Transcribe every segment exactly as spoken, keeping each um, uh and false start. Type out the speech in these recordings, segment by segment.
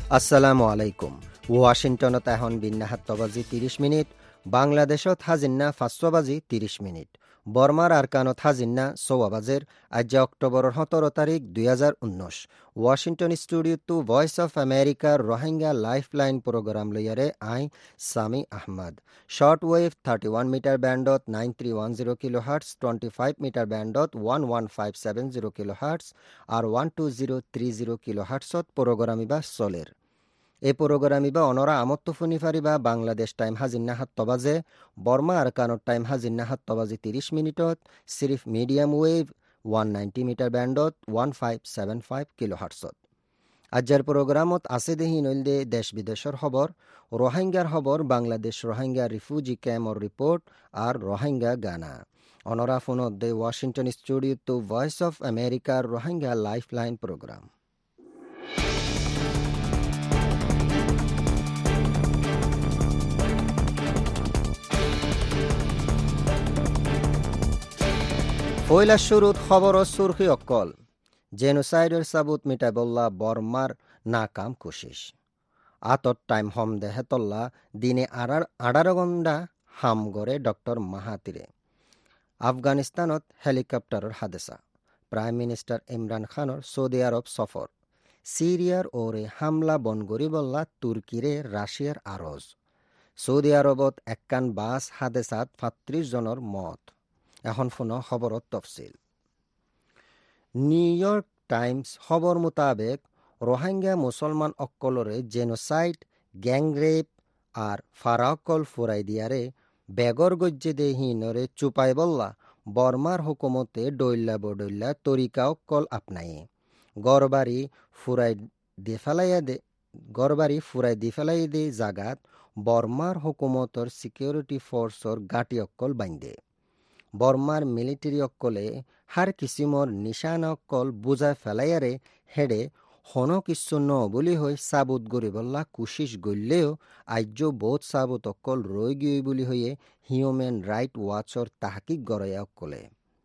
আসসালামু আলাইকুম। ওয়াশিংটনত এখন বিন্না সাতটা বাজি ত্ৰিশ মিনিট, বাংলাদেশত হাজিন্না পাঁচটা বাজি ত্ৰিশ মিনিট, বর্মার আরকানত হাজিন্না চৌৱা বাজের। আজ অক্টোবরের সতেরো তারিখ দুই হাজার উনিশ। Washington studio to Voice of আমেরিকার রোহিঙ্গা লাইফ লাইন প্রোগ্রাম লইয়ারে আই Sami Ahmed. Short wave thirty one meter ব্যান্ডত nine three one zero kilo hertz, twenty five meter ব্যান্ডত one one five seven zero kilo hertz আর one two zero three zero kilo হার্টসত প্রোগ্রামিবা চলের। এই প্রোগ্রামিবা অনরা আমত্ত ফুনি ফারিবা বাংলাদেশ টাইম হাজিন্না সাতটা বাজে, বর্মা আরকানোর টাইম হাজিন্না সাতটা বাজি ত্রিশ মিনিটত সিরিফ medium wave one ninety meter ব্যান্ডত one five seven five kilo হার্টসত। আজ্জার প্রোগ্রামত আছে দেহি নইলদে দেশ বিদেশের খবর, রোহিঙ্গার খবর, বাংলাদেশ রোহিঙ্গা রিফিউজি ক্যাম্পর রিপোর্ট আর রোহিঙ্গা গানা। অনরা ফোনত দে Washington studio to Voice of আমেরিকার রোহিঙ্গা লাইফ লাইন প্রোগ্রাম। পয়লা শুরুত খবর সুরখি অকল, জেনোসাইডের সাবুত মিটাই বললা বর্মার নাকাম কোশিস। আতর টাইম হম দেহে তল্লা দিনে আড়ারো ঘণ্টা হাম গড়ে ডক্টর মাহাতিরে। আফগানিস্তানত হেলিকপ্টারের হাদেসা, প্রাইম মিনিস্টার ইমরান খানর সৌদি আরব সফর, সিরিয়ার ওরে হামলা বনগরি বললা তুর্কিরে রাশিয়ার আরজ, সৌদি আরবত এককান বাস হাদেসাত সাতত্রিশ জনের মত। এখন ফোন খবরত তফসিল। নিউ ইয়র্ক টাইমস খবর মোতাবেক রোহিঙ্গা মুসলমান অক্কলরে জেনোসাইড, গ্যাংরেপ আর ফারাকল ফুরাই দিয়ারে বেগর গজ্জে দেহিনরে চুপাই বললা বর্মার হুকুমতে ডইল্লা বডইল্লা তরিকা অক্কল আপনায়ে গড়বাড়ি ফুরাই দি ফেলাইয়া দে গড়বাড়ি ফুরাই দি ফেলাই দে জাগাত বর্মার হুকুমতর সিকিউরিটি ফোর্সর গাঁটি অক্কল বাইন্দে। বর্মার মিলিটারি অক্কলে হার কিসিমর নিশান অক্কল বুঝায় ফেলাইয়ারে হেডে হন কিছু ন বলি হই সাবুত গরি বল্লা কুশিস গল্লেও আজ্য বোধ সাবুত অক্কল রই গিয়ে বলি হইয়ে হিউম্যান রাইট ওয়াচর তাহাকিক গড়াইয়া অক্কলে।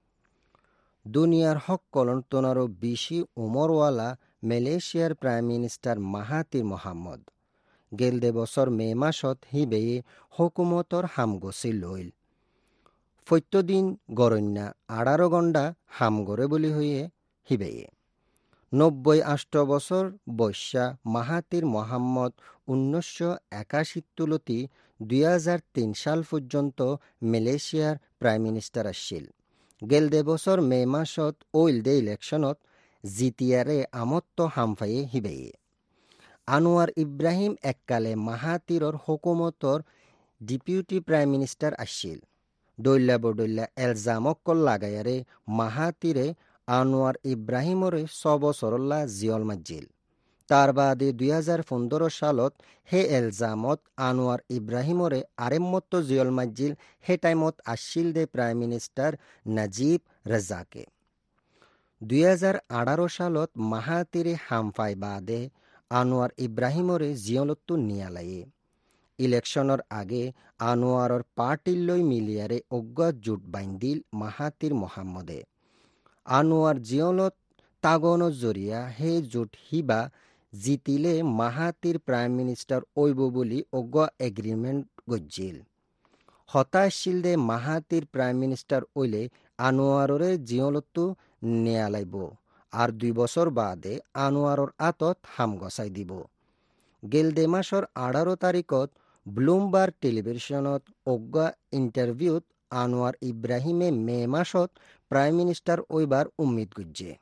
দুনিয়ার হক কলন্তনারও বেশি উমরওয়ালা মালয়েশিয়ার প্রাইম মিনিস্টার মাহাতির মোহাম্মদ গেলদে বছর মে মাসত হিবেয়ে হুকুমতর হামগসি লইল। ফত্যদিন গরন্যা আড়ারো ঘণ্টা হাম গড়ে বলি হইয়ে হিবেয়ে। নব্বই আষ্ট বছর বৈশা মাহাতির মোহাম্মদ উনিশশো একাশি তুলতি দুই হাজার তিন সাল পর্যন্ত মালয়েশিয়ার প্রাইম মিনিস্টার আসছিল। গেলদে বছর মে মাসত ওইল দে ইলেকশনত জিতিয়ারে আমত্ত হামফাইয়ে হিবেয়ে। আনোয়ার ইব্রাহিম এককালে মাহাতিরর হুকুমতর ডেপুটি প্রাইম মিনিস্টার আসছিল। দৈল্লা বডৈল্লা এলজামক্কল লাগাইয়ারে মাহাতিরে আনোয়ার ইব্রাহিমরে ছবছরল্লা জিয়ল মাজ্জিল। তার বাদে দুই হাজার পনেরো সালত হে এলজামত আনোয়ার ইব্রাহিমরে আরেমত্ত জিয়ল মাজ্জিল। হে টাইমত আসছিল দে প্রাইম মিনিস্টার নাজিব রাজাকে। দুই হাজার আঠারো সালত মাহাতিরে হামফাই বাদে আনোয়ার ইব্রাহিমরে জিয়লত্তু নিয়ালাইয়ে। ইলেকশনের আগে আনোয়ারর পার্টিলৈ মিলিয়ারে অজ্ঞা জোট বাইন্দিল মাহাতির মোহাম্মদে। আনোয়ার জিয়লত তাগন জরিয়া হে জোট হিবা জিতিলে মাহাতির প্রাইম মিনিস্টার ওইব বলি অজ্ঞা এগ্রিমেন্ট গজ্জিল। হতাশিল দে মাহাতির প্রাইম মিনিস্টার ওইলে আনোয়াররে জিয়লতো নেয়ালাইব আর দুই বছর বাদে আনোয়ারর আতত হাম গসাই দিব। গেলদে মাসর আঠারো তারিখত ব্লুমবার্গ টেলিভিশনত অজ্ঞা ইন্টারভিউত আনোয়ার ইব্রাহিমে মে মাসত প্রাইম মিনিস্টার ওইবার উম্মিদ গুজ্জে।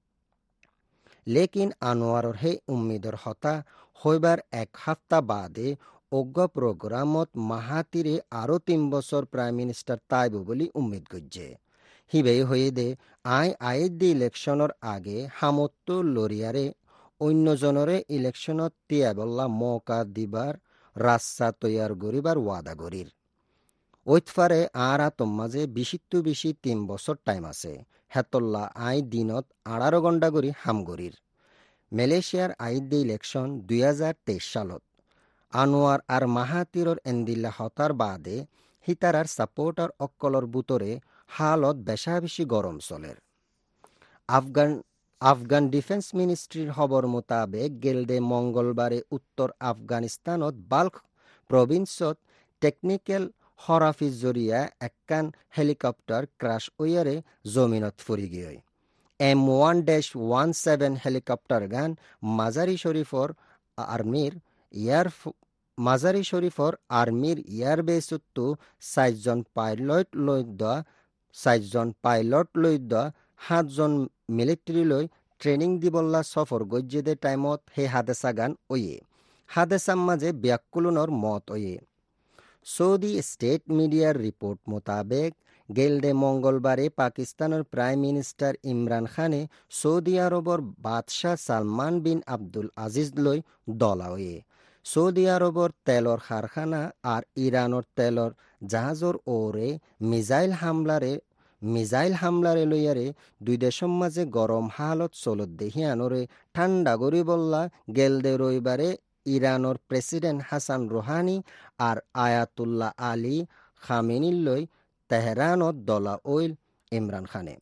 লেকিন আনোয়ারর হে উম্মিদর হতা হইবার এক হাফতা বাদে অজ্ঞা প্রোগ্রামত মাহাতিরে আরো তিন বছর প্রাইম মিনিস্টার তাইব বলি উম্মিদ গুজ্জে। হিবেই হয়ে দে আই আয়ের দি ইলেকশনের আগে হামত্ত লরিয়ারে অন্যজনরে ইলেকশনত তিয়াবল্লা মৌকা দিবার রাস্তা তৈয়ার গরিবার ওয়াদা গরির। ওইতফারে আর আতম মাঝে বিশিত্তু বেশি তিন বছর টাইম আছে। হেতল্লা আই দিনত আড়ারো ঘণ্টা গরি হাম গরির। মালয়েশিয়ার আইদ দি ইলেকশন দুই হাজার তেইশ সালত আনোয়ার আর মাহাতিরর এন্দিল্লা হতার বাদে হিতারার সাপোর্টার অক্কলর বুতরে হালত বেশা বেশি গরম চলের। আফগান আফগান ডিফেন্স মিনিষ্ট্রিৰ খবৰ মোতাবেক গেলদে মঙ্গলবাৰে উত্তৰ আফগানিস্তানত বাল্ক প্ৰভিন্সত টেকনিকেল খৰাফিৰ জৰিয়া একখান হেলিকপ্টাৰ ক্ৰাছ ওয়ারে জমিনত ফুৰি গিয়ে M one dash one seven helicopter গান মাজারি শরীফর আর্মির ইয়ার মাজারি শরীফর আর্মির এয়ারবেসতো চাৰিজন পাইলট লৈ দোৱা চাৰিজন পাইলট লৈ দোৱা সাতজন মিলিটাৰীলৈ ট্ৰেইনিং দিবল্লা সফর গজ্জেদে টাইমত সেই হাদেসা গান ওয়ে হাদেসার মাঝে ব্যাকুলনের মত ওয়ে সৌদি স্টেট মিডিয়ার রিপোর্ট মোতাবেক গেলদে মঙ্গলবারে পাকিস্তানের প্রাইম মিনিস্টার ইমরান খানে সৌদি আরবর বাদশাহ সালমান বিন আব্দুল আজিজ লৈ দলাওয়ে সৌদি আরবর তেলর কারখানা আর ইরানোর তেলর জাহাজর ওরে মিসাইল হামলারে মিসাইল হামলারে লইয়ারে দুই দেশের মাঝে গরম হালত চলত দেহিয়ানরে ঠান্ডা গরি বললা গেলদে রবিবারে ইরানোর প্রেসিডেন্ট হাসান রোহানি আর আয়াতুল্লাহ আলী খামেনির লই তেহরানত দলা ওইল ইমরান খানে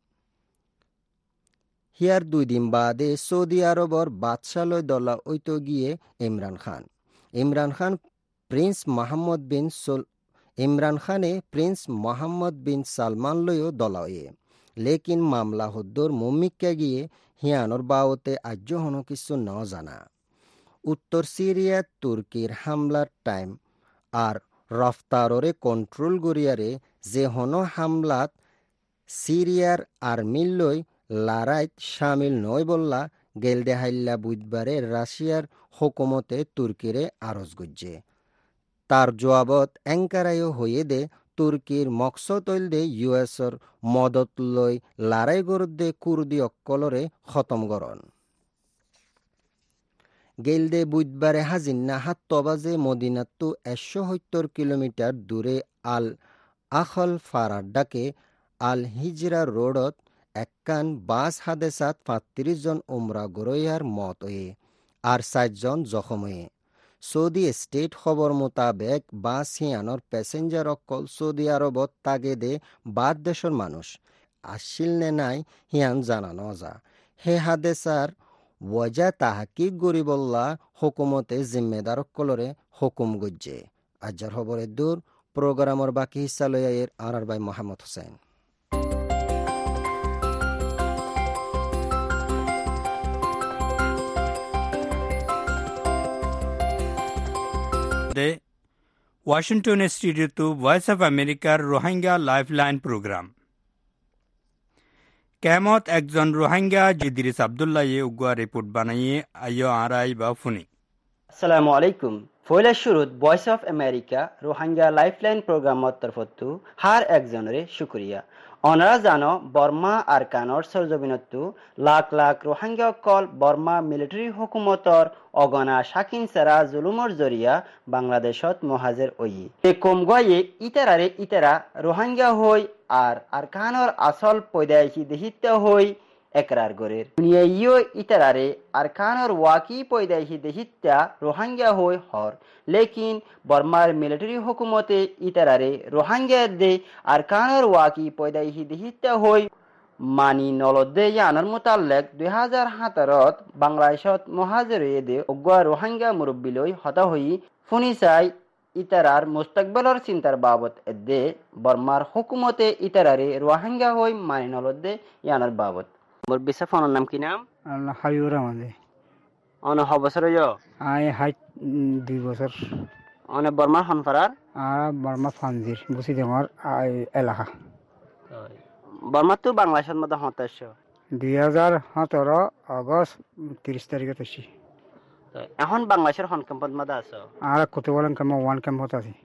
হিয়ার দুই দিন বাদে সৌদি আরবর বাদশালয় দলা ওইত গিয়ে Imran Khan Imran Khan prince Mohammed bin সোল ইমরান খানে প্রিন্স মোহাম্মদ বিন সালমান লইও দলাওয়ে লেকিন মামলা হদ্দর মুম্মিককে গিয়ে হিয়ানোর বাওতে আজ্য হনো কিছু ন জানা উত্তর সিরিয়া তুর্কির হামলার টাইম আর রফতাররে কন্ট্রোল গড়িয়ারে যে হন হামলাত সিরিয়ার আর্মির লই লড়াইত সামিল নয় বললা গেলদে হাইল্লা বুধবারে রাশিয়ার হুকুমতে তুর্কিরে আরজ গজ্জে তার জবাবত এঙ্কারাইও হয়ে দে তুর্কির মকসদ হইল দে ইউএসর মদত লই লড়াই গরদে কুর্দি অক্কলরে খতম গরন গেলদে বুধবারে হাজিন্না হাত্ত বাজে মদিনাত্তু একশো সত্তর কিলোমিটার দূরে আল আখল ফারার ডাকে আল হিজরা রোডত একখান বাস হাদেসাত পাঁত্রিশ জন উমরা গরইয়ার মত হয়ে আর চারজন জখম হয়ে সৌদি স্টেট খবর মোতাবেক বাস হিয়ানোর প্যাসেঞ্জার অকল সৌদি আরবত তাগেদে বাদ দেশের মানুষ আসিল নে নাই হিয়ান জানানো যা হে হাদেসার ওয়াজা তাহাকিক গরিবল্লা হুকুমতে জিম্মেদার অকলরে হুকুম গজ্জে আজ্জার খবরের দূর প্রোগ্রামর বাকি হিস্সা লইয়ের আর আর ভাই Mohammad Hossain Washington studio to Voice of আমেরিকার রোহিঙ্গা লাইফলাইন প্রোগ্রাম কেমত একজন রোহিঙ্গা জিদিরিস আবদুল্লাহ উগুয়া রিপোর্ট বানাইয়ে আইয় আরাই বা ফুনি আসসালামু আলাইকুম ফয়লা শুরুত Voice of America Rohingya lifeline প্রোগ্রামত তরফতু হার একজনরে শুক্রিয়া অনারা জানো বর্মা আর কানর সরজমিনতু লাখ লাখ রোহিঙ্গা কল বর্মা মিলিটারি হুকুমতর অগনা শাকিন সেরা জুলুমর জরিয়া বাংলাদেশত মহাজের ওই এ কম গয়ে ইতারারে ইতারা রোহিঙ্গা হই আর আর কানর আসল পয়দাইশি দেহিত্য হই একরার গরের দুনিয়াইও ইতারারে আর কানর ওয়াকি পয়দাইশি দেহিত্যা রোহিঙ্গা হই হর লেকিন বর্মার মিলিটারি হুকুমতে ইতারারে রোহিঙ্গা দে আর কানর ওয়াকি পয়দাইশি দেহিত্যা হই মানি নলদে ইয়ানোর মোতাল্লেক দুই হাজার সাতরত বাংলাদেশত মহাজরে দে অগুয়া রোহিঙ্গা মুরব্বিলৈ হতা হই ফুনিসাই ইতারার মুস্তাকবেলর চিন্তার বাবদ এদে বর্মার হুকুমতে ইতারারে রোহিঙ্গা হই মানি নলদে ইয়ানোর বাবদ মোর বিসা ফোনের নাম কি নাম হাবিবুর রহমান অন হ বছর হইও আই হাইট দুই বছর অনে বর্মার হনফারার আর বর্মা ফানজির বুসি দেমর এলাকা বর্মা তো বাংলাদেশের মধ্যে হতাশ দুই হাজার সতেরো আগস্ট তিরিশ তারিখে আসছি এখন বাংলাদেশের হন ক্যাম্পত মধ্যে আছো আর কত বলেন ক্যাম্প ওয়ান ক্যাম্পত আছি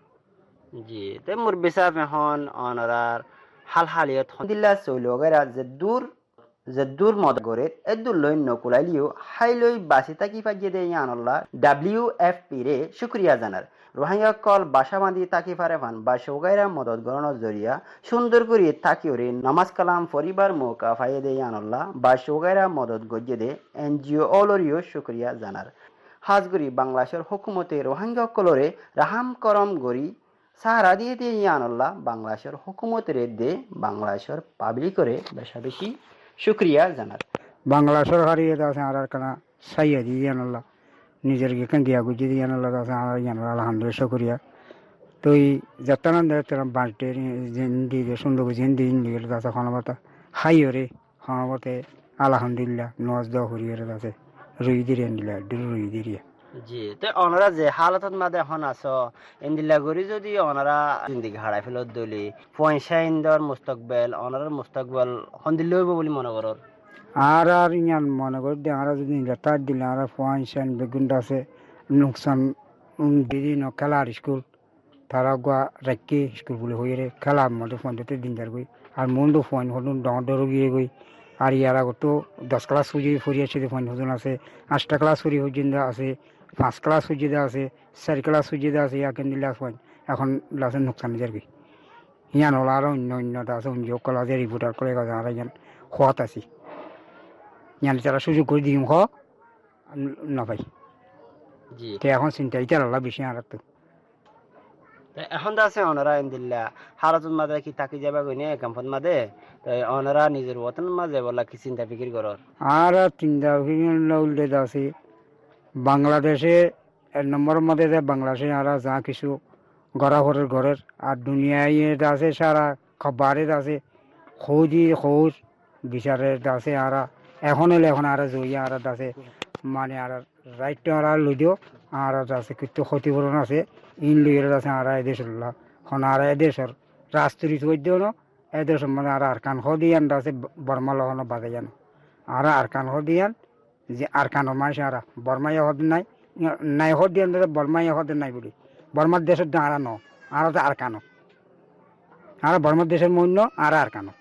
জি তে মোর বিসাফ এখন অনরার হাল হালিয়ত দিল্লা চৈলগেরা যে দূর যে দূর মত গরে এদুর লই নকুলাইলিও হাইলই বাসি তাকি ফাজিয়ে দে ইয়ানল্লাহ ডাব্লিউ এফ পি রে শুক্রিয়া জানার রোহিঙ্গা কল বাসা বাঁধি তাকি ফারে ফান বা সৌগাইরা মদত গরণের জরিয়া সুন্দর করে তাকিওরে নামাজ কালাম পরিবার মৌকা ফাইয়ে দে ইয়ানল্লাহ বা সৌগাইরা মদত গজিয়ে দে এনজিও অলরিও শুক্রিয়া জানার হাজগরি বাংলাদেশের হুকুমতে রোহিঙ্গা কলরে রাহাম করম গরি সাহারা দিয়ে দিয়ে ইয়ানল্লাহ বাংলাদেশের হুকুমতের দে বাংলাদেশের পাবলিক করে বেশা বেশি শুক্রিয়া জানার বাংলা সরকারি এটা আছে আর কানা সাইয়া দিয়ে জানাল্লা নিজের গিয়ে গিয়া গুজি দিয়ে জানাল্লা আছে আর জানাল্লা আলহামদুলিল্লাহ শুকরিয়া তো এই যাত্রান তারা বাঁটে জিন্দি সুন্দর জিন্দি জিন্দি আছে খনবতা হাইরে খনবতে আলহামদুলিল্লাহ নজ দেওয়া হরিয়ার আছে রুই দিয়ে দিলা রুই দিয়ে জি তো ওনারা যে হালতত মাঝে এখন আছো ইন্দিল্লা গরি যদি ওনারা জিন্দিগি হারাই ফেলত দলি পয়সা ইন্দর মুস্তকবেল ওনার মুস্তকবেল হন্দিল্লা হইব বলে মনে করর আর আর ইয়ান মনে করি আর যদি তার দিলে আর পয়সা বেগুনটা আছে নুকসান দিদিন খেলার স্কুল তারা গোয়া রাখি স্কুল বলে হয়ে খেলার মধ্যে ফোনটাতে দিন যার গই আর মন্ডু ফোন হলুন ডর ডর গিয়ে গই আর ইয়ার আগত দশ ক্লাস সুজি ফুরিয়েছে ফোন হজন আছে আটটা ক্লাস ফুরি হজিন্দা আছে পাঁচ ক্লাস সুজিদা আছে চারি ক্লাস সুজিদা আছে ইয়াকে দিলে ফোন এখন লাসের নোকসান যার গই ইয়ান হল আর অন্য অন্যটা আছে অন্য কলেজে রিপোর্টার করে গেছে আর ইয়ান খোয়াত আছি ইয়ান তারা সুযোগ করে দিম খ নাপাই জি এখন চিন্তা ইটার আল্লাহ বেশি আর তো এখন তো আছে ওনারা ইন্দিল্লা হালতত মাঝে কি থাকি যাবা গই নে কাম্পত মাঝে তো ওনারা নিজের ওতন মাঝে বলা কি চিন্তা ফিকির করর আর চিন্তা উল্লেখ আছে বাংলাদেশে এক নম্বরের মধ্যে বাংলাদেশে আর যা কিছু গড়া ঘরের ঘরের আর দুনিয়ায় আছে সারা খবরের আছে খোঁজি খোঁজ বিচারের আছে আর এখন এলে এখন আর জইয়া আর আছে মানে আর রাইট আর লইদিও আর আছে কিন্তু ক্ষতিপূরণ আছে ইন লইয়ের আছে আর এদেশের এখন আর এদেশের রাষ্ট্রীয় বৈদ্য ন এদেশের মানে আর আর কান হদিয়ান আছে বর্মা লহন বাজে জানো আর আর কান হদিয়ান যে আর কানের মানুষ আর বর্মাইয়া হদ নাই নাই হদিয়ান বর্মাইয়া হদ নাই বলি বর্মার দেশের আর ন আর আর কানো আর বর্মার দেশের মন্য আর আর কানো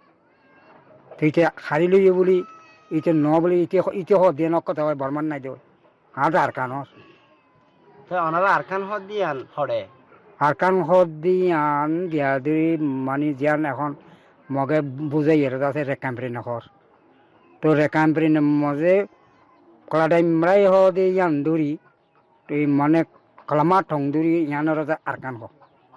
তো ইতে হারি লইয়ে বলি ইতে ন বলি ইতে ইতে হদিয়ে ন কথা হয় বর্মার নাই দেয় আর আর কানো তো ওনারা আরকান হদ দিয়ান ফড়ে আরকান হদিয়ান দিয়া দুই মানে জিয়ান এখন মগে বুঝাই এর আছে রেকাম্পরি নখর তো রেকাম্পরি মজে কলাটাই মরাই হদিয়ান দূরি তো মানে কলামা ঠং দূরি ইয়ানোর আরকান হ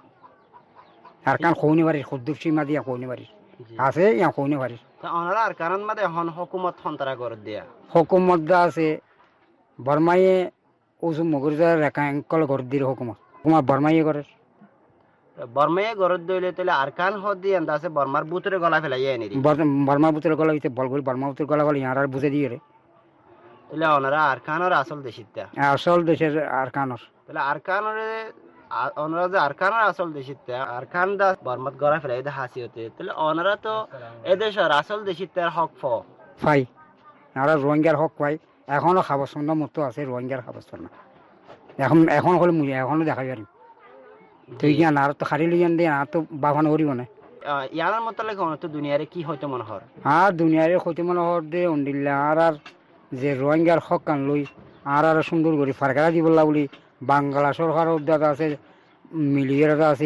আরকান খৌনি বাড়ির খুদ্দুপ সীমা দিয়া খৌনি বাড়ির আছে ইয়া খৌনি বাড়ির তো ওনারা আরকান মাঝে এখন হুকুমত সন্তরা করে দিয়া হুকুমত আছে বর্মাইয়ে ওসব মগর রেকাঙ্কল ঘর দিয়ে হুকুমত হুকুমত বর্মাইয়ে করে বর্মাইয়ে ঘরত দইলে তাহলে আরকান হদ দিয়ান আছে বর্মার বুতরে গলা ফেলাই এনে দি বর্মা বুতের গলা হইতে বল বল বর্মা বুতের গলা গলা ইয়ার আর বুঝে দিয়ে রে তাহলে ওনারা আরকানের আসল দেশিতা আসল দেশের আরকানর তাহলে আরকানরে ওনারা যে আরকানের আসল দেশিতা আরকান দা বর্মাত গলা ফেলাই দে হাসি হতে তাহলে ওনারা তো এদেশের আসল দেশিতার হক ফ ফাই আর রোহিঙ্গার হক পাই এখনো খাবস্বর্ণ মতো আছে রোহিঙ্গার খাবস্বর্ণ এখন এখন হলে মুই এখনো দেখা পারি তুই জ্ঞান আর তো খারি লইয়ান দিয়ে আর তো বাগান করিব না ইয়ার মতো লাগে তো দুনিয়ারে কি হইতো মনে হয় আর দুনিয়ারে হইতে মনে হর দে অন্ডিল্লা আর আর যে রোহিঙ্গার হক কান লই আর আর সুন্দর করে ফারকারা দি বললা বলি বাংলা সরকার উদ্যোগ আছে মিলিয়ের আছে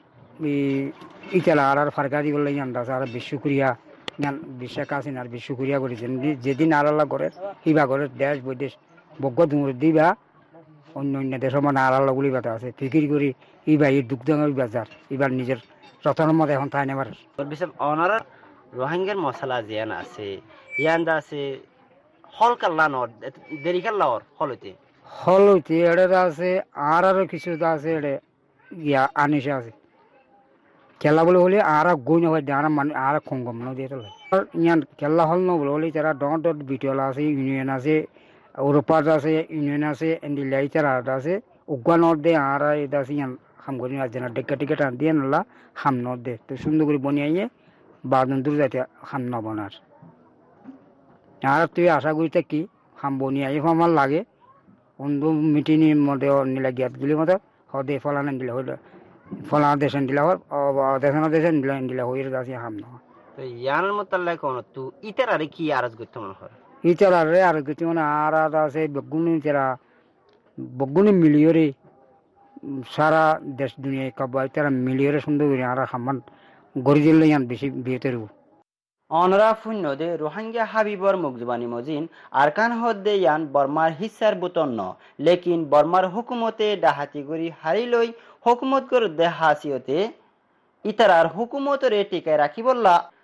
ইতালা আর আর ফারকারা দি বললা ইয়ান আছে আর বিশ্বকুরিয়া জ্ঞান বিশ্বাস আছে আর বিশ্বকুরিয়া করেছেন যেদিন আর আল্লাহ করে ইবা করে দেশ বৈদেশ বজ্ঞ দূর দিবা অন্য অন্য দেশের মানে আর আল্লাহ গুলি বাতা আছে ফিকির করি ইবা এই দুগ্ধ বাজার এবার নিজের রতনের মধ্যে এখন তাই নেবার ওনার রোহিঙ্গার মশলা জিয়ান আছে ইয়ান দা আছে হল কাল্লা নর দেরি কাল্লা ওর হলতে হলতে এটা আছে আর আরো কিছু আছে এটা ইয়া আনিসে আছে খেলা বলে হলে আর গই না হয় আর মানে আর খঙ্গম ন দিয়ে তোলে ইয়ান খেলা হল ন বলে হলে তারা ডট ডট বিটিওলা আছে ইউনিয়ন আছে ইউরোপার আছে ইউনিয়ন আছে এন্ডিলাই তারা আছে উগানোর দে আর এটা আছে ইয়ান হাম করি আছে না টিকা টিকা টান দিয়ে নলা হাম ন দে তো সুন্দর করে বনিয়ে বাদন দূর যাতে হাম ন বনার আর তুই আশা করি কি হাম বনিয়ে আমার লাগে অন্য মিটিংয়ের মধ্যে নিলা গিয়াত গেলে মতো হদে ফলানা দিলে হইল ফলানা দেশন দিলা হল দেশন দেশন দিলা দিলা হইর দাসি হাম ন তো ইয়ানের মতো লাগে কোন তু ইতার আরে কি আরজ করতে মনে হয় ইতার আরে আর কিছু মানে আর আছে বগুনি তেরা বগুনি মিলিয়রে সারা দেশ দুনিয়ায় কবাই তারা মিলিয়রে সুন্দর করে আর হামান গড়ি দিলে ইয়ান বেশি বিয়েতে রব অনরা ফুন্নদে রোহিঙ্গা হাবিবর মুগজবানি মজিন আরকান হদ্দে ইয়ান বর্মার হিসার বুতন্ন লেকিন বর্মার হুকুমতে ডাহাতি গরি হারিলই হুকুমত করে দে হাসিয়তে ইতারার হুকুমতরে টিকায় রাখি বললা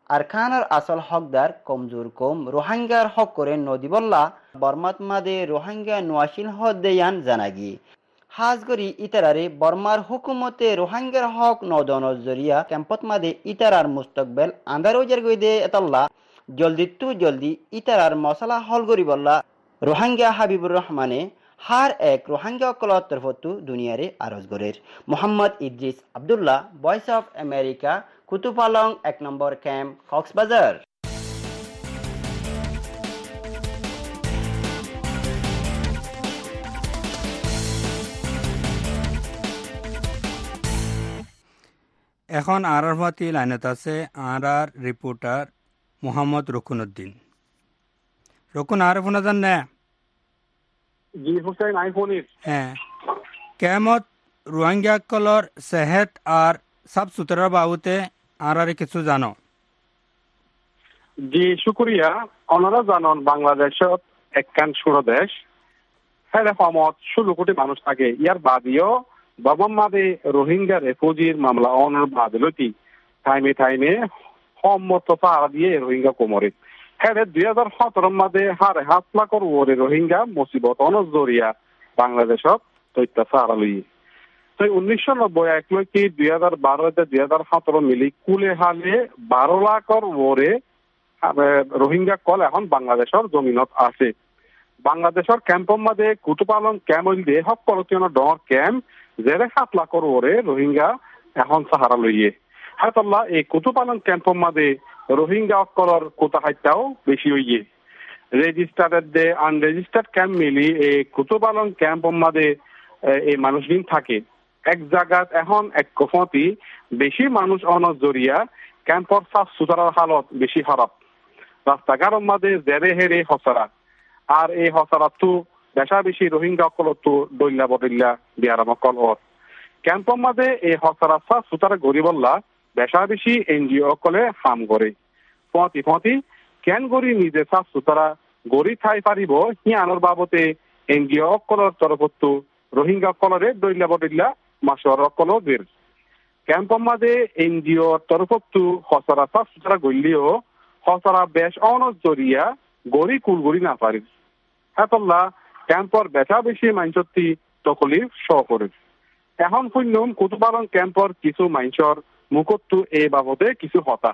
আর খানার আসল হকদার কমজোর কম রোহিঙ্গার হক করে নদী বল্লা বর্মাত মাদে রোহিঙ্গা নোয়াশিল হদ্দেয়ান জানাগি হাজগরি ইতারারে বর্মার হুকুমতে রোহিঙ্গার হক নদনের জরিয়া ক্যাম্পত মাদে ইতারার মুস্তকবেল আন্দার ওজার গইদে এতল্লা জলদি তু জলদি ইতারার মশলা হল গরি বল্লা রোহিঙ্গা হাবিবুর রহমানে হার এক রোহিঙ্গা অকলত তরফতু দুনিয়ারে আরজ গরের Mohammad Idris Abdullah Voice of America Kutupalong এক নম্বর ক্যাম্প কক্সবাজার। এখন আরার ভাতি লাইনত আছে আরার রিপোর্টার মোহাম্মদ রকুনউদ্দিন। রকুন আর ফোন জান না? জি হুসেন আইফোনির হ্যাঁ, কেমত রোহিঙ্গা কলর সেহেত আর সাফ সুতরার বাবুতে আরারে কিছু জানো? জি শুক্রিয়া। ওনারা জানন বাংলাদেশত একখান ছোট দেশ, হ্যাঁ সমত ষোলো কোটি মানুষ থাকে। ইয়ার বাদিও বাবন মাদে রোহিঙ্গা রেফিউজির মামলা অনর বাদলতি টাইমে টাইমে সম্মত পাহারা দিয়ে রোহিঙ্গা কোমরে হ্যাঁ দুই হাজার সতেরো মাদে হারে হাত লাখর ওরে রোহিঙ্গা মুসিবত অনর জরিয়া বাংলাদেশত তৈত্যা সাহারা লইয়ে তো উনিশশো নব্বই এক লক্ষি দুই হাজার বারো দুই হাজার সতেরো মিলি কুলে হালে বারো লাখর ওরে রোহিঙ্গা কল এখন বাংলাদেশের জমিনত আছে। বাংলাদেশের ক্যাম্পর মাঝে কুতুপালন ক্যাম্প দিয়ে সকল ডর ক্যাম্প যেরে সাত লাখর ওরে রোহিঙ্গা এখন সাহারা লইয়ে হাতল্লা এই কুতুপালন ক্যাম্পর মাঝে রোহিঙ্গা অকলর কোথা হাইটাও বেশি হইয়ে রেজিস্টার্ড দে আনরেজিস্টার্ড ক্যাম্প মিলি এই কুতুপালন ক্যাম্পর মাঝে এই মানুষদিন থাকে এক জায়গাত এখন এক কফতি বেশি মানুষ অনর জরিয়া ক্যাম্পর সাফ সুতরার হালত বেশি খারাপ। রাস্তাঘাটের মাঝে জেরে হেরে হসরা আর এই হসরাতো বেশা বেশি রোহিঙ্গা অকলতো দৈল্লা বদল্লা বিয়ারাম অকল ওর ক্যাম্পর মাঝে এই হসরা সাফ সুতরা গরিবল্লা বেশা বেশি এনজিও অকলে হাম করে ফতি ফতি কেন গরি নিজে সাফ সুতরা গড়ি ঠাই পারিব হি আনর বাবতে এনজিও অকলর তরফতো রোহিঙ্গা অকলরে দৈল্লা বদল্লা মাসর অকল দের ক্যাম্পর মাঝে এনজিও তরফতো হসরা সাফ সুতরা গড়লিও হসরা বেশ অনর জরিয়া গড়ি কুলগড়ি না পারি হাতল্লা ক্যাম্পর বেচা বেশি মাইনসতি তকলিফ শ করে। এখন শুনলাম কুতুপালন ক্যাম্পর কিছু মাইনসর মুখত্তু এই বাবদে কিছু হতা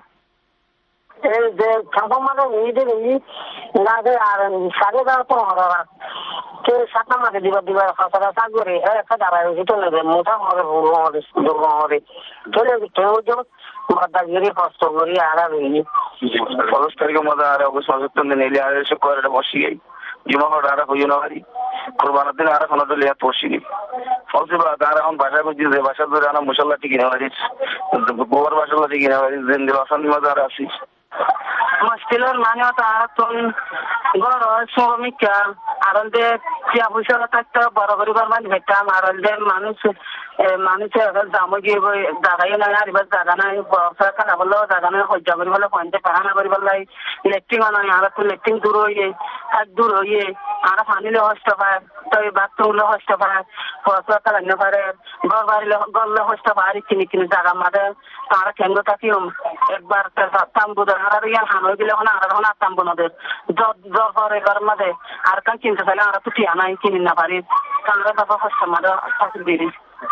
এই যে ক্যাম্পর মানে নিজের না যে আর সাড়ে দেওয়ার পর হরা কে সাতটা মাঝে দিবার দিবার হসরা চাক করে একটা দাঁড়ায় হইতে নেবে মোটা হবে হবে দুর্গ হবে চলে কেউ যে বাদাগিরি কষ্ট করি আরা হইনি পনেরো তারিখের মধ্যে আর অবশ্য সচেতন নিলে আর এসে করে বসি গেই জমা হওয়ার আর হইও না পারি কোরবানের দিন আর কোনো লিয়া পড়ছিনি ফলসে বা তার এখন বাসায় বুঝছি যে বাসা ধরে আনা মশলাটি কিনে পারিস গোবর মশলাটি কিনে পারিস দিন দিল অশান্তি মধ্যে আর আসিস মুশকিলের মানে তো আর তুম গর শ্রমিক আরলদে চিয়া পয়সা থাকতে বড় পরিবার মানে ভেটাম আরলদে মানুষ মানুষের দামও গিয়ে জায়গায় নাই আর এবার জায়গা নাই বর্ষা খানা বললো জায়গা নাই সহ্য করি বলে পয়েন্টে পাহানা করি বললাই ইলেকট্রিক নাই আর তো ইলেকট্রিক দূর হইয়ে এক দূর হইয়ে আর পানিলে হস্ত পায় তো বাথরুমলে হস্ত পায় বর্ষা খালানো পারে ঘর বাড়িলে গড়লে হস্ত পায় কিনে কিনে জায়গা মাঝে তারা কেন্দ্র থাকিও একবার তাম্বু আর ইয়ার হানো গেলে হন আর হন তাম্বু নদের জ্বর পরে ঘর মাঝে আর কান কিনতে চাইলে আর তো টিয়া নাই কিনে না পারি তারা বাবা হস্ত মাঝে ফাঁসি দিবি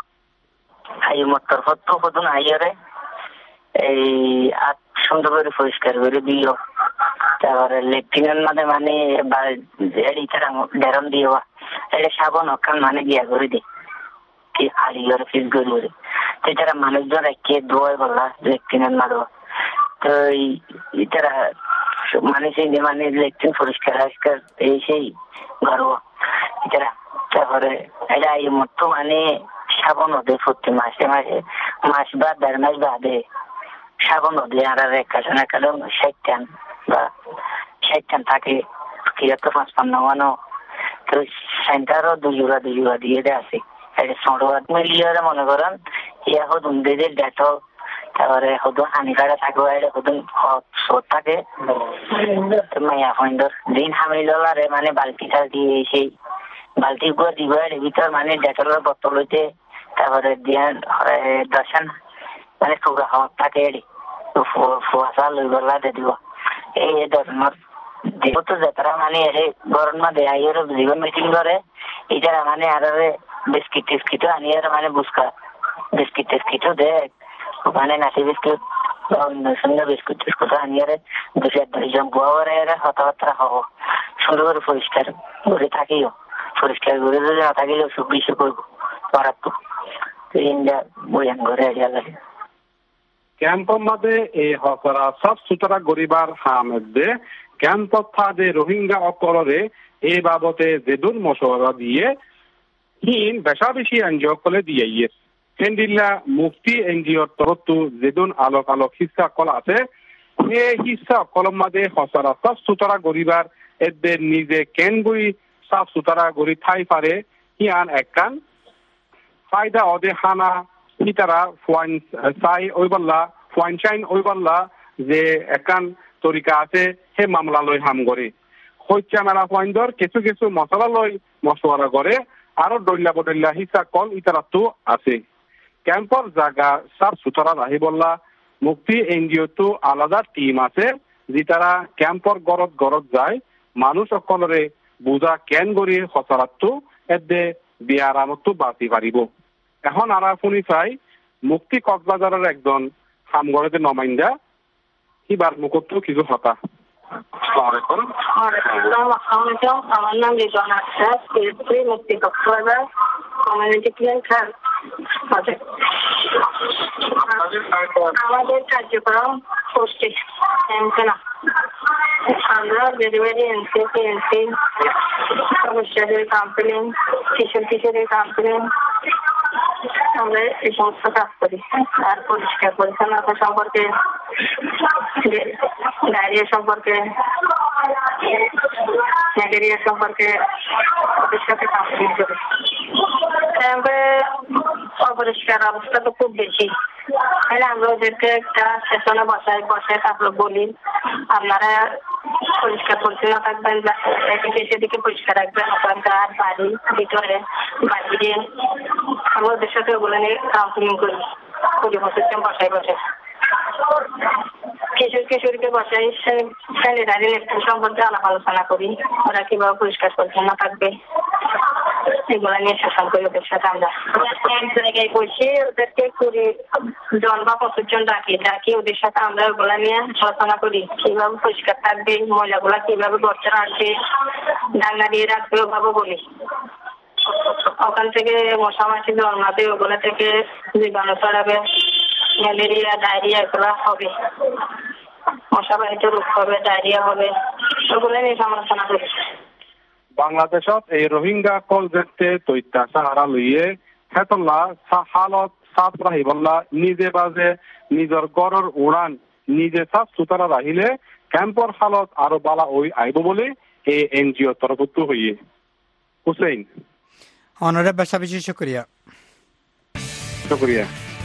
আই মতর ফটো ফটো না আইরে এই আট সুন্দর করে পরিষ্কার করে দিও তারপরে লেফটেন্যান্ট মানে মানে এডি তারা ডেরম দিও এটা সাবন অকান মানে গিয়া করে দি কি আলি আর ফিস করে তো তারা মানুষজন কে দোয় বলা লেফটেন্যান্ট মারো তো ইতারা মানে সেই মানে লেফটেন্যান্ট পরিষ্কার পরিষ্কার এই সেই ঘর ইতারা তারপরে এটা এই মতো মানে শ্রাবণ নদী প্রতি মাসে মাসে মাস বা দেড় মাস বাদে শ্রাবণ নদী আর একাশন একাদম ষাটটান বা ষাটটান থাকে কিরত পাঁচপান্ন মানো তো সেন্টারও দুজোড়া দুজোড়া দিয়ে দেয় আছে এটা সড়ক মিলিয়ে মনে করেন ইয়া হদুন দিয়ে ডেট তারপরে হদুন হানিকারে থাকবে এটা হদুন শোধ থাকে মাইয়া ফইন্দর দিন হামিলারে মানে বালতি টালতি সেই বালতি গুলো দিবার ভিতর মানে ডেটলের বোতল হইতে তারপরে দিয়ে দর্শন মানে সুগা হওয়া থাকে এডি ফুয়াশা লইবলা দে দিব এই ধরনের যেহেতু যাত্রা মানে গরম মাঝে আইয়ের জীবন মিটিং করে এটা মানে আর বিস্কিট টিস্কিট আনিয়ে মানে বুসকা বিস্কিট টিস্কিটও দে মানে নাচি বিস্কুট সুন্দর বিস্কুট টিস্কুট আনিয়ে দু চার দুইজন বুয়ারে কথাবার্তা হব সুন্দর করে পরিষ্কার করে থাকিও পরিষ্কার করে যদি না থাকিলেও সুখ বিশু করবো মারাত্মক ইন্ডিয়া বয়ান করে আইডিয়া লাগে ক্যাম্পৰ মাঝে এই হসরা সাফ সুতরা গরিবার হামদে ক্যাম্পত থাদে রোহিঙ্গা অকলরে এই বাবতে যেদুন মশওয়ারা দিয়ে হিন বেশা বেশি এনজিও কলে দিয়ে হেন্ডিল্লা মুফতি এনজিওর তরফতু যেদুন আলোক আলোক হিসা কল আছে সেই হিসা কলম মাঝে হসরা সাফ সুতরা গরিবার এদের নিজে কেনগুই সাফ সুতরা গরি ঠাই পারে হিয়ান একখান ফায়দা অদে হানা হিতারা ফুয়াইন সাই ওইবাল্লা ফুয়াইন চাইন ওইবাল্লা যে একান তরিকা আছে হে মামলা লই হাম করে হইচা মেলা ফুয়াইন্দর কিছু কিছু মশলা লই মশওয়ারা করে আরো ডল্লা বডল্লা হিসা কল ইতারা তো আছে ক্যাম্পর জায়গা সাফ সুতরা রাহি বললা মুক্তি এনজিও তো আলাদা টিম আছে যেটারা ক্যাম্পর গরত গরত যায় মানুষ সকলরে বুঝা কেন গড়ি হসরাতো এদে বিয়ারামতো বাঁচি পারিব এখন আরা শুনি চাই মুক্তি কক্সবাজারের একজন হামগড়ে নমাইন্দা সিবার মুখতো কিছু হতা আমার নাম রিজন আক্তার মুক্তি কক্সবাজার কমিউনিটি ক্লিন খান আমাদের কার্যক্রম করছে না আমরা ডেলিভারি এনসিপি এনসি সমস্যাদের কমপ্লেন কিশোর কিশোরের কমপ্লেন আমরা এই সমস্ত কাজ করি আর পরিষ্কার পরিচ্ছন্নতা সম্পর্কে ডায়রিয়া সম্পর্কে ম্যালেরিয়া সম্পর্কে ওদের সাথে কমপ্লেন করি অপরিষ্কার অবস্থা তো খুব বেশি তাহলে আমরা ওদেরকে একটা সেশনে বসাই বসে তারপর বলি আপনারা পরিষ্কার পরিচ্ছন্ন থাকবেন এদিকে সেদিকে পরিষ্কার রাখবেন ওখানকার বাড়ি ভিতরে বাহিরে আমরা ওদের সাথে ওগুলো নিয়ে কাউন্সিলিং করি কুড়ি বছর বসাই বসে কিশোর কিশোরকে বসাই স্যানিটারি ন্যাপকিন সম্পর্কে আলাপ আলোচনা করি ওরা কিভাবে পরিষ্কার পরিচ্ছন্ন থাকবে এগুলো নিয়ে শাসন করি ওদের সাথে আমরা এক জায়গায় বসে ওদেরকে কুড়ি জন বা পঁচিশ জন ডাকি ডাকি ওদের সাথে আমরা ওগুলা নিয়ে আলোচনা করি কিভাবে পরিষ্কার থাকবে ময়লাগুলা কিভাবে গর্তে রাখবে ডাঙ্গা দিয়ে রাখবে ওভাবে বলি ওখান থেকে মশা মাছি জন্মাবে ওগুলা থেকে জীবাণু ছড়াবে ম্যালেরিয়া ডায়রিয়া এগুলা হবে মশাবাহিত রোগ হবে ডায়রিয়া হবে ওগুলো নিয়ে সমালোচনা করি বাংলাদেশত এই রোহিঙ্গা কল যেতে তৈতা সাহারা লইয়ে হেতল্লা হালত সাফ রাহিবল্লা নিজে বাজে নিজের গড়র উড়ান নিজে সাফ সুতরা রাহিলে ক্যাম্পর হালত আরো বালা ওই আইব বলে এই এনজিও তরফত হইয়ে হুসেইন অনারে বেশা বেশি শুকরিয়া শুকরিয়া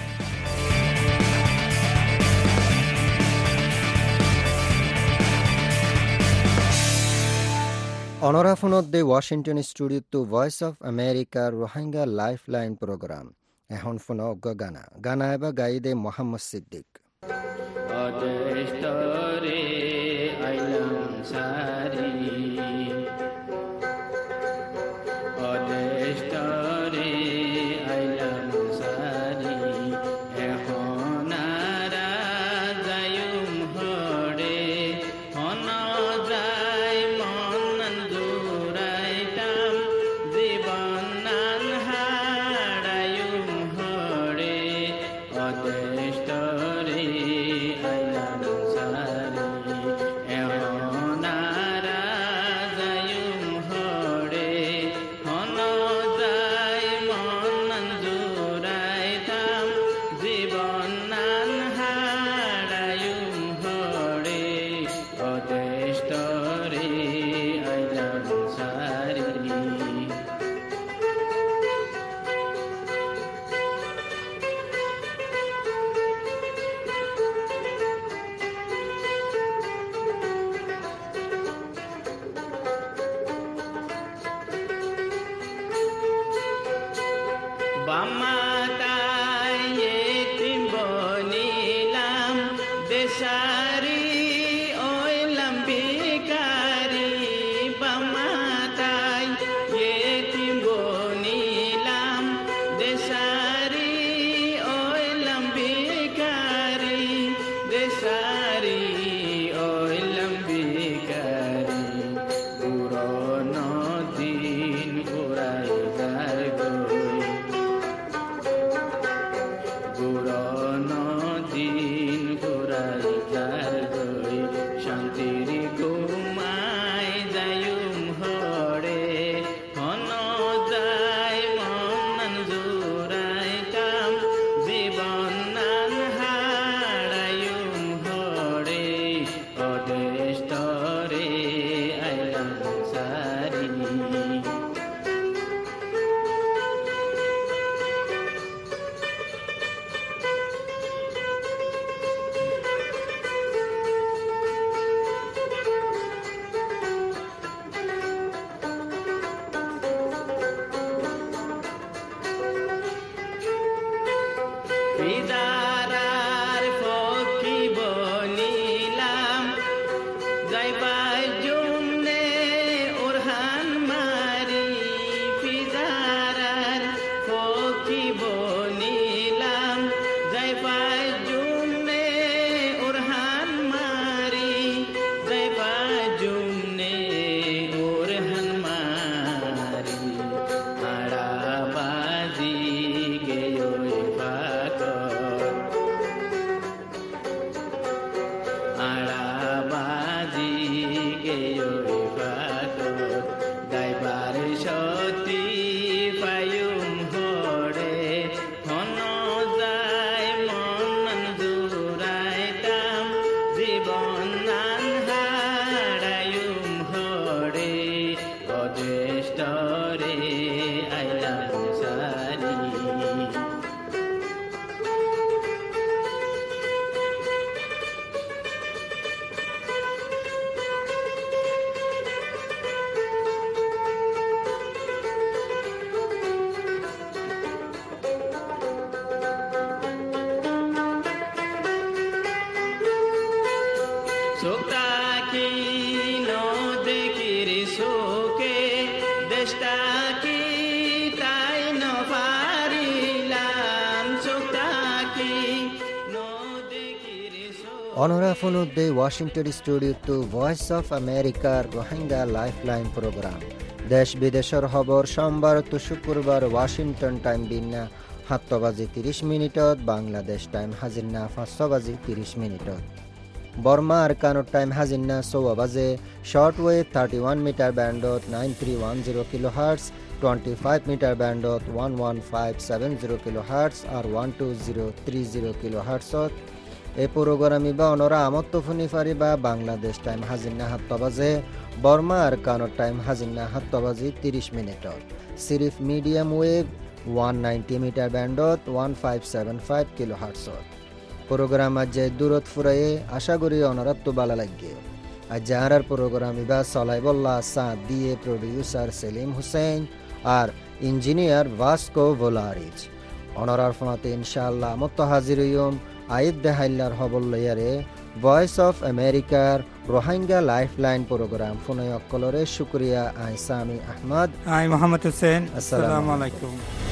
অনরা ফোনত দে Washington studio to Voice of America Rohingya life line program এখন ফোন অজ্ঞ গানা গানা এবার গাই দে মোহাম্মদ সিদ্দিক বামাতায় তিন বনিলাম ফিদারার ফকি বনিলাম যাইবার জন্যে ওরহান মারি ফিদারার ফকি বনিলাম যাইবার জন্যে ওরহান মারি যাইবার জন্যে ওরহান মারি আড়াবাজি গেয় আড়াবাজি গেয় দাইবার সতী পায়ুম হরে হন যায় মন জুরাইতাম জীবন নান হারায়ুম হরে অজ্যেষ্ঠ রে আইলাম সারি সোকাকি নদেকির শোকে দেশটাকি তাই নপারিলাম সোকাকি নদেকির অনরা ফোনুদ্দে Washington studio to Voice of আমেরিকার রোহিঙ্গা লাইফলাইন প্রোগ্রাম দেশ বিদেশের খবর সোমবার তো শুক্রবার ওয়াশিংটন টাইম বিন্না সাত বাজি ত্রিশ মিনিটত বাংলাদেশ টাইম হাজিরনা পাঁচ বাজি ত্রিশ মিনিটত বর্মা আর কানোর টাইম হাজিরনা চৌয়া বাজে short wave thirty one meter ব্যান্ডত nine three one zero kilo hertz twenty five meter ব্যান্ডত one one five seven zero kilo hertz আর one two zero three zero kilo হার্টসত এই প্রোগ্রামি বা অনরা আমত ফুনি ফারি বা বাংলাদেশ টাইম হাজিরনা সাত বাজে বর্মা আর কানোর টাইম হাজিরনা সাত বাজি ত্রিশ মিনিটত সিরিফ medium wave one ninety meter ব্যান্ডত one five seven five kilo হার্টসত প্রোগ্রাম আজ দূরত ফুরাইয়ে আশা করি অনরাত্ম বালা লাগে আজ যাহার প্রোগ্রাম ইবা সলাইবল্লা সাঁত দিয়ে প্রডিউসার সেলিম হুসেন আর ইঞ্জিনিয়ার ভাস্কো ভোলারিচ অনরার ফোনাতে ইনশাআল্লাহ মত হাজির হইম আইদ দেহাইল্লার হবল লইয়ারে ভয়েস অফ আমেরিকার রোহিঙ্গা লাইফলাইন প্রোগ্রাম ফোনে অকলরে শুক্রিয়া আই সামি আহমদ আই মোহাম্মদ হোসেন আসসালামু আসসালামু আলাইকুম। আলাইকুম